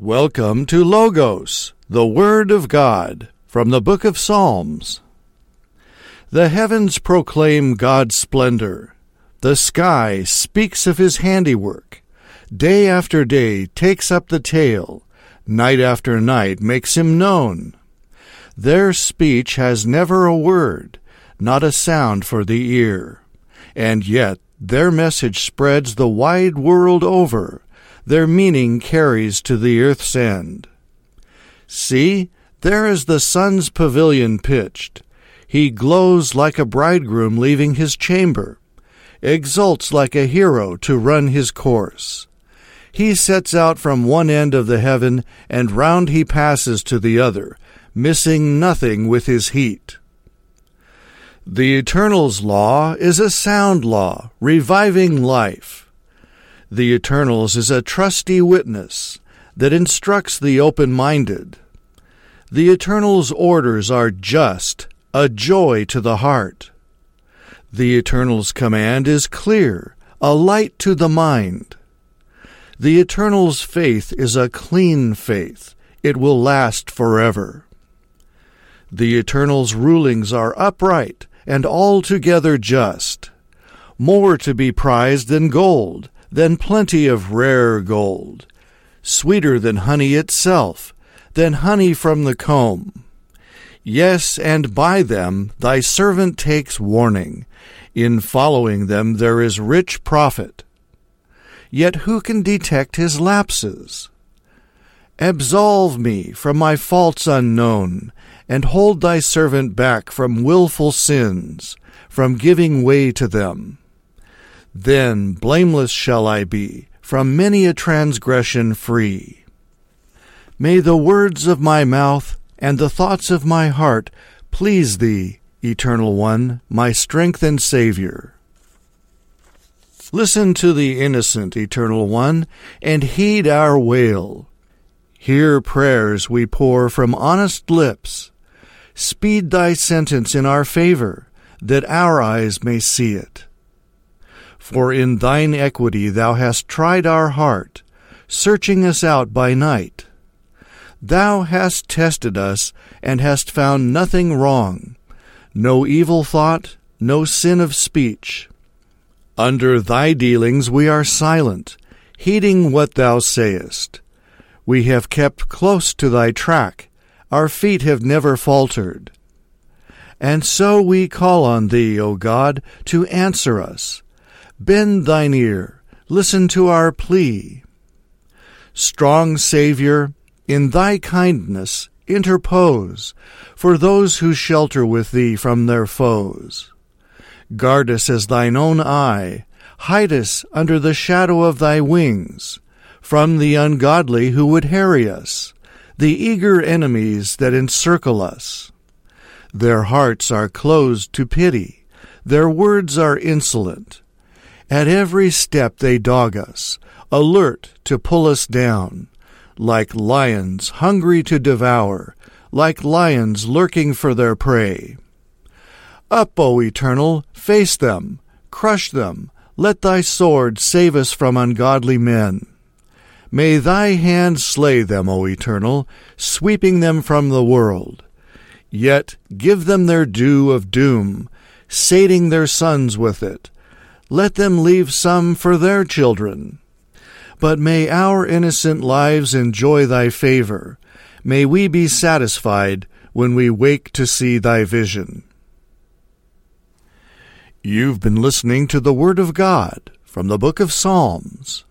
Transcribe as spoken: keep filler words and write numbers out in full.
Welcome to Logos, the Word of God, from the Book of Psalms. The heavens proclaim God's splendor. The sky speaks of his handiwork. Day after day takes up the tale. Night after night makes him known. Their speech has never a word, not a sound for the ear. And yet their message spreads the wide world over. Their meaning carries to the earth's end. See, there is the sun's pavilion pitched. He glows like a bridegroom leaving his chamber, exults like a hero to run his course. He sets out from one end of the heaven, and round he passes to the other, missing nothing with his heat. The Eternal's law is a sound law, reviving life. The Eternal's is a trusty witness that instructs the open-minded. The Eternal's orders are just, a joy to the heart. The Eternal's command is clear, a light to the mind. The Eternal's faith is a clean faith. It will last forever. The Eternal's rulings are upright and altogether just, more to be prized than gold, than plenty of rare gold, sweeter than honey itself, than honey from the comb. Yes, and by them thy servant takes warning. In following them there is rich profit. Yet who can detect his lapses? Absolve me from my faults unknown, and hold thy servant back from wilful sins, from giving way to them. Then blameless shall I be, from many a transgression free. May the words of my mouth and the thoughts of my heart please thee, Eternal One, my strength and Savior. Listen to the innocent, Eternal One, and heed our wail. Hear prayers we pour from honest lips. Speed thy sentence in our favor, that our eyes may see it. For in thine equity thou hast tried our heart, searching us out by night. Thou hast tested us, and hast found nothing wrong, no evil thought, no sin of speech. Under thy dealings we are silent, heeding what thou sayest. We have kept close to thy track, our feet have never faltered. And so we call on thee, O God, to answer us. Bend thine ear, listen to our plea. Strong Savior, in thy kindness interpose for those who shelter with thee from their foes. Guard us as thine own eye, hide us under the shadow of thy wings, from the ungodly who would harry us, the eager enemies that encircle us. Their hearts are closed to pity, their words are insolent. At every step they dog us, alert to pull us down, like lions hungry to devour, like lions lurking for their prey. Up, O Eternal, face them, crush them, let thy sword save us from ungodly men. May thy hand slay them, O Eternal, sweeping them from the world. Yet give them their due of doom, sating their sons with it. Let them leave some for their children. But may our innocent lives enjoy thy favor. May we be satisfied when we wake to see thy vision. You've been listening to the Word of God from the Book of Psalms.